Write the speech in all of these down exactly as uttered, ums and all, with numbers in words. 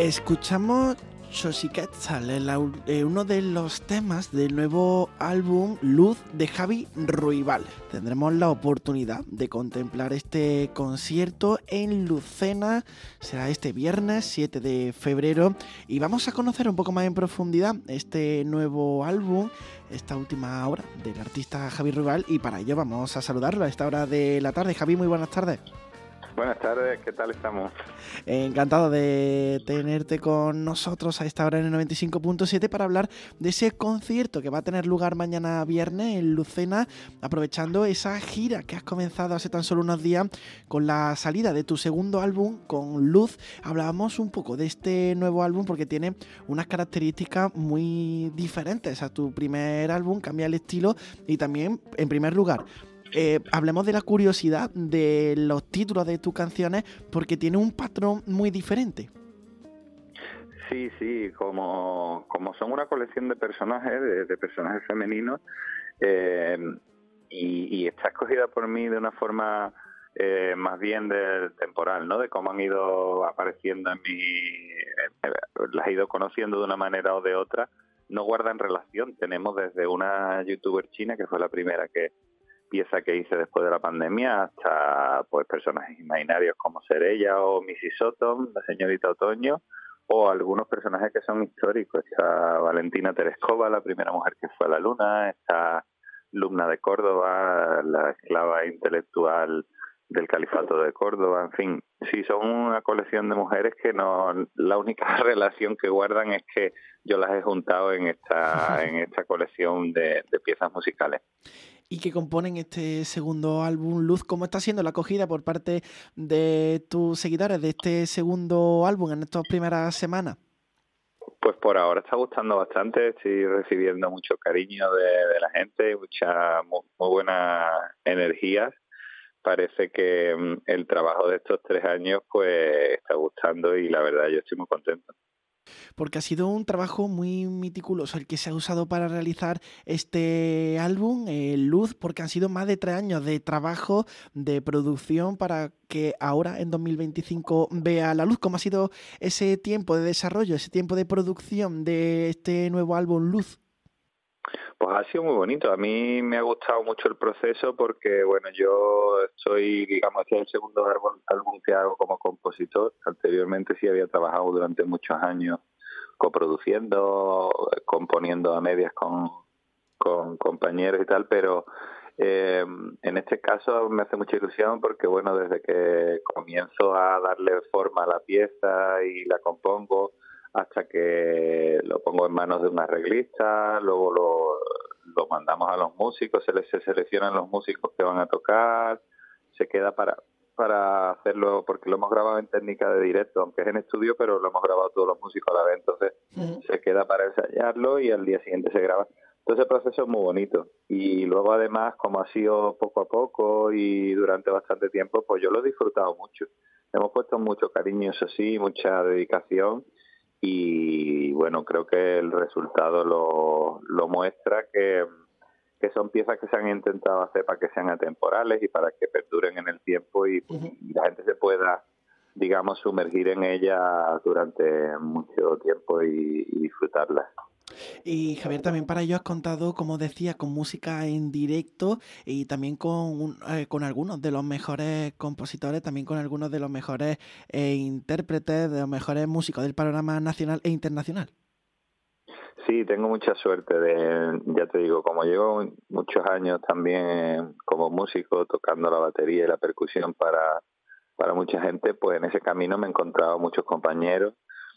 Escuchamos Xochiquetzal, el au- eh, uno de los temas del nuevo álbum Luz de Javi Ruibal. Tendremos la oportunidad de contemplar este concierto en Lucena, será este viernes siete de febrero, y vamos a conocer un poco más en profundidad este nuevo álbum, esta última obra del artista Javi Ruibal, y para ello vamos a saludarlo a esta hora de la tarde. Javi, muy buenas tardes. Buenas tardes, ¿qué tal estamos? Encantado de tenerte con nosotros a esta hora en el noventa y cinco punto siete para hablar de ese concierto que va a tener lugar mañana viernes en Lucena, aprovechando esa gira que has comenzado hace tan solo unos días con la salida de tu segundo álbum, con Luz. Hablábamos un poco de este nuevo álbum porque tiene unas características muy diferentes a tu primer álbum, cambia el estilo y también, en primer lugar, Eh, hablemos de la curiosidad de los títulos de tus canciones porque tiene un patrón muy diferente. Sí, sí, como, como son una colección de personajes, de, de personajes femeninos, eh, y, y está escogida por mí de una forma eh, más bien de, temporal, ¿no? De cómo han ido apareciendo en mi... Eh, las he ido conociendo de una manera o de otra, no guardan relación. Tenemos desde una youtuber china, que fue la primera que pieza que hice después de la pandemia, hasta pues personajes imaginarios como Serella o Missy Sottom, la señorita Otoño, o algunos personajes que son históricos. Está Valentina Tereskova, la primera mujer que fue a la luna, está Lumna de Córdoba, la esclava intelectual del califato de Córdoba, en fin, sí, son una colección de mujeres que no, la única relación que guardan es que yo las he juntado en esta, en esta colección de, de piezas musicales. Y que componen este segundo álbum, Luz. ¿Cómo está siendo la acogida por parte de tus seguidores de este segundo álbum en estas primeras semanas? Pues por ahora está gustando bastante, estoy recibiendo mucho cariño de, de la gente, mucha muy, muy buenas energías. Parece que um, el trabajo de estos tres años pues está gustando y la verdad yo estoy muy contento. Porque ha sido un trabajo muy meticuloso el que se ha usado para realizar este álbum, eh, Luz, porque han sido más de tres años de trabajo, de producción para que ahora en dos mil veinticinco vea la luz. ¿Cómo ha sido ese tiempo de desarrollo, ese tiempo de producción de este nuevo álbum, Luz? Pues ha sido muy bonito. A mí me ha gustado mucho el proceso porque, bueno, yo estoy, digamos, este es el segundo álbum, álbum que hago como compositor. Anteriormente sí había trabajado durante muchos años coproduciendo, componiendo a medias con, con compañeros y tal, pero eh, en este caso me hace mucha ilusión porque, bueno, desde que comienzo a darle forma a la pieza y la compongo, hasta que lo pongo en manos de un arreglista, luego lo, lo mandamos a los músicos, se les se seleccionan los músicos que van a tocar, se queda para para hacerlo, porque lo hemos grabado en técnica de directo, aunque es en estudio, pero lo hemos grabado todos los músicos a la vez, entonces uh-huh. se queda para ensayarlo y al día siguiente se graba. Entonces el proceso es muy bonito y luego además, como ha sido poco a poco y durante bastante tiempo, pues yo lo he disfrutado mucho. Hemos puesto mucho cariño, eso sí, mucha dedicación. Y bueno, creo que el resultado lo, lo muestra que, que son piezas que se han intentado hacer para que sean atemporales y para que perduren en el tiempo y, uh-huh. y la gente se pueda, digamos, sumergir en ellas durante mucho tiempo y, y disfrutarlas. Y Javier, también para ello has contado, como decía, con música en directo y también con, un, eh, con algunos de los mejores compositores, también con algunos de los mejores eh, intérpretes, de los mejores músicos del panorama nacional e internacional. Sí, tengo mucha suerte de, ya te digo, como llevo muchos años también como músico tocando la batería y la percusión para, para mucha gente, pues en ese camino me he encontrado muchos compañeros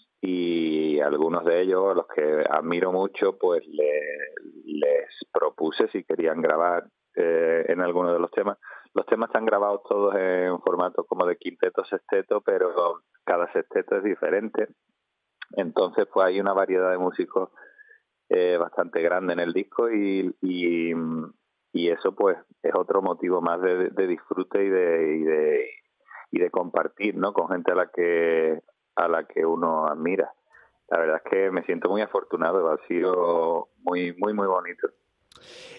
y algunos de ellos, a los que admiro mucho, pues le, les propuse si querían grabar eh, en alguno de los temas. Los temas están grabados todos en formato como de quinteto, sexteto, pero cada sexteto es diferente. Entonces, pues hay una variedad de músicos eh, bastante grande en el disco y, y, y eso pues es otro motivo más de, de disfrute y de, y de y de compartir, ¿no? Con gente a la que a la que uno admira. La verdad es que me siento muy afortunado, ha sido muy muy muy bonito.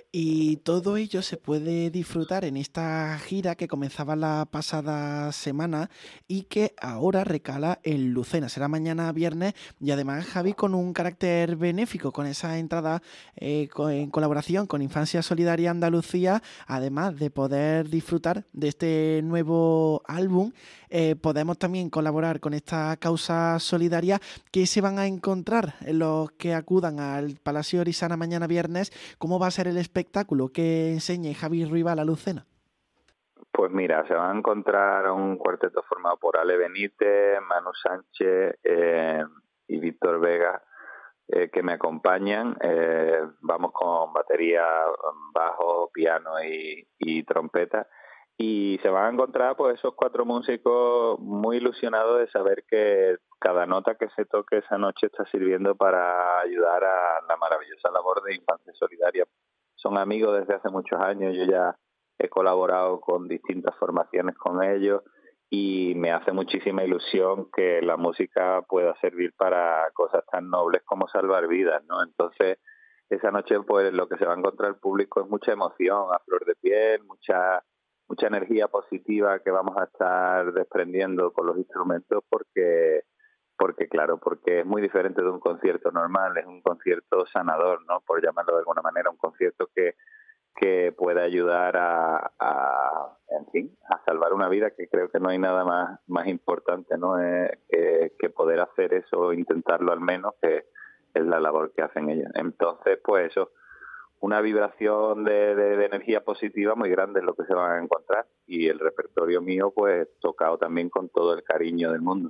Y todo ello se puede disfrutar en esta gira que comenzaba la pasada semana y que ahora recala en Lucena. Será mañana viernes y además, Javi, con un carácter benéfico, con esa entrada eh, co- en colaboración con Infancia Solidaria Andalucía, además de poder disfrutar de este nuevo álbum, eh, podemos también colaborar con esta causa solidaria que se van a encontrar en los que acudan al Palacio Orisana mañana viernes. ¿Cómo va a ser el espectáculo que enseñe Javi Ruibal a Lucena? Pues mira, se van a encontrar un cuarteto formado por Ale Benítez, Manu Sánchez eh, y Víctor Vega, eh, que me acompañan. Eh, vamos con batería, bajo, piano y, y trompeta. Y se van a encontrar pues esos cuatro músicos muy ilusionados de saber que cada nota que se toque esa noche está sirviendo para ayudar a la maravillosa labor de Infancia Solidaria. Son amigos desde hace muchos años, yo ya he colaborado con distintas formaciones con ellos y me hace muchísima ilusión que la música pueda servir para cosas tan nobles como salvar vidas, ¿no? Entonces, esa noche pues lo que se va a encontrar el público es mucha emoción a flor de piel, mucha mucha energía positiva que vamos a estar desprendiendo con los instrumentos porque porque claro, porque es muy diferente de un concierto normal, es un concierto sanador, ¿no? Por llamarlo de alguna manera, un concierto que que pueda ayudar a, a, en fin, a salvar una vida, que creo que no hay nada más más importante, ¿no? Eh, que, que poder hacer eso, o intentarlo al menos, que es la labor que hacen ellos. Entonces, pues eso, una vibración de, de, de energía positiva muy grande es lo que se van a encontrar, y el repertorio mío, pues, tocado también con todo el cariño del mundo.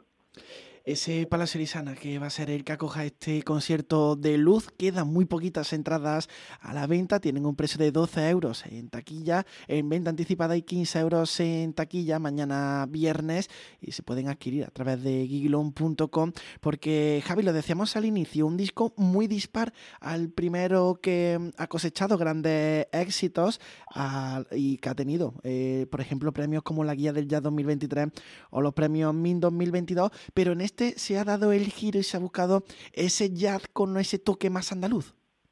Ese Palacio Orisana que va a ser el que acoja este concierto de luz, quedan muy poquitas entradas a la venta, tienen un precio de doce euros en taquilla, en venta anticipada y quince euros en taquilla mañana viernes, y se pueden adquirir a través de giglon punto com, porque, Javi, lo decíamos al inicio, un disco muy dispar al primero que ha cosechado grandes éxitos a, y que ha tenido, eh, por ejemplo, premios como la Guía del Jazz dos mil veintitrés o los premios M I N dos mil veintidós, pero en este se ha dado el giro y se ha buscado ese jazz con ese toque más andaluz.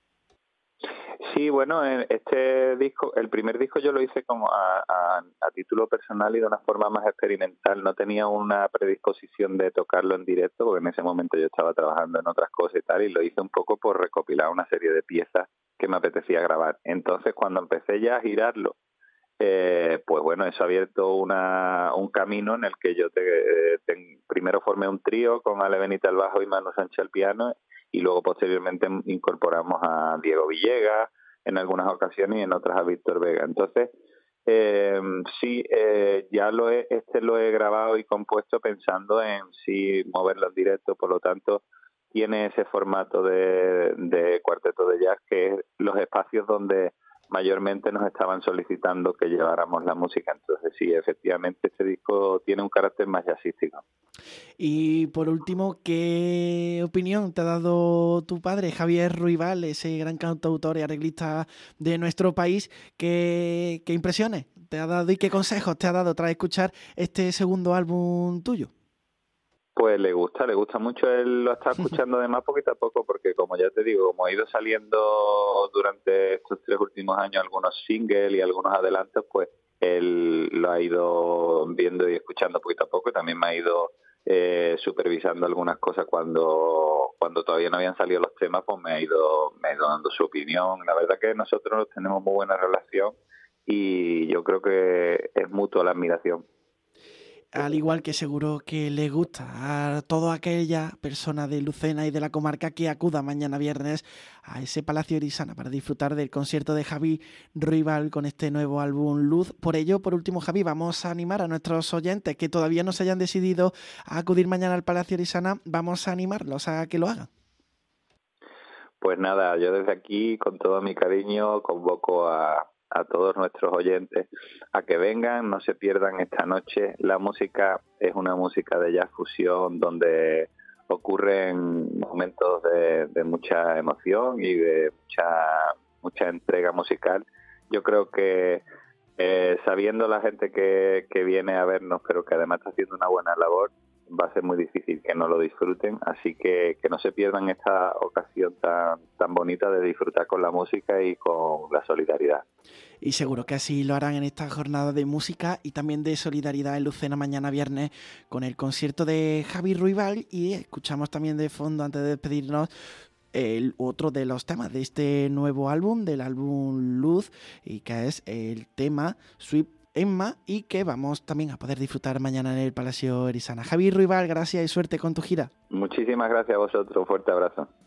Sí, bueno, este disco, el primer disco yo lo hice como a, a, a título personal y de una forma más experimental. No tenía una predisposición de tocarlo en directo, porque en ese momento yo estaba trabajando en otras cosas y tal, y lo hice un poco por recopilar una serie de piezas que me apetecía grabar. Entonces, cuando empecé ya a girarlo, eh, pues bueno, eso ha abierto una, un camino en el que yo te, te, primero formé un trío con Ale Benítez al bajo y Manu Sánchez al piano, y luego posteriormente incorporamos a Diego Villegas en algunas ocasiones y en otras a Víctor Vega. Entonces, eh, sí, eh, ya lo he, este lo he grabado y compuesto pensando en sí moverlo en directo, por lo tanto tiene ese formato de, de cuarteto de jazz, que es los espacios donde mayormente nos estaban solicitando que lleváramos la música. Entonces sí, efectivamente este disco tiene un carácter más jazzístico. Y por último, ¿qué opinión te ha dado tu padre, Javier Ruibal, ese gran cantautor y arreglista de nuestro país? ¿Qué, qué impresiones te ha dado y qué consejos te ha dado tras escuchar este segundo álbum tuyo? Pues le gusta, le gusta mucho. Él lo está escuchando además poquito a poco, porque como ya te digo, como ha ido saliendo durante estos tres últimos años algunos singles y algunos adelantos, pues él lo ha ido viendo y escuchando poquito a poco, y también me ha ido eh, supervisando algunas cosas cuando cuando todavía no habían salido los temas, pues me ha ido me ha ido dando su opinión. La verdad que nosotros tenemos muy buena relación y yo creo que es mutua la admiración. Al igual que seguro que le gusta a toda aquella persona de Lucena y de la comarca que acuda mañana viernes a ese Palacio Orisana para disfrutar del concierto de Javi Ruibal con este nuevo álbum Luz. Por ello, por último, Javi, vamos a animar a nuestros oyentes que todavía no se hayan decidido a acudir mañana al Palacio Orisana, vamos a animarlos a que lo hagan. Pues nada, yo desde aquí, con todo mi cariño, convoco a, a todos nuestros oyentes a que vengan, no se pierdan esta noche. La música es una música de jazz fusión donde ocurren momentos de, de mucha emoción y de mucha, mucha entrega musical. Yo creo que eh, sabiendo la gente que, que viene a vernos, pero que además está haciendo una buena labor, va a ser muy difícil que no lo disfruten, así que que no se pierdan esta ocasión tan, tan bonita de disfrutar con la música y con la solidaridad. Y seguro que así lo harán en esta jornada de música y también de solidaridad en Lucena mañana viernes con el concierto de Javi Ruibal, y escuchamos también de fondo, antes de despedirnos, el otro de los temas de este nuevo álbum, del álbum Luz, y que es el tema Sweet Emma, y que vamos también a poder disfrutar mañana en el Palacio Erisana. Javi Ruibal, gracias y suerte con tu gira. Muchísimas gracias a vosotros, un fuerte abrazo.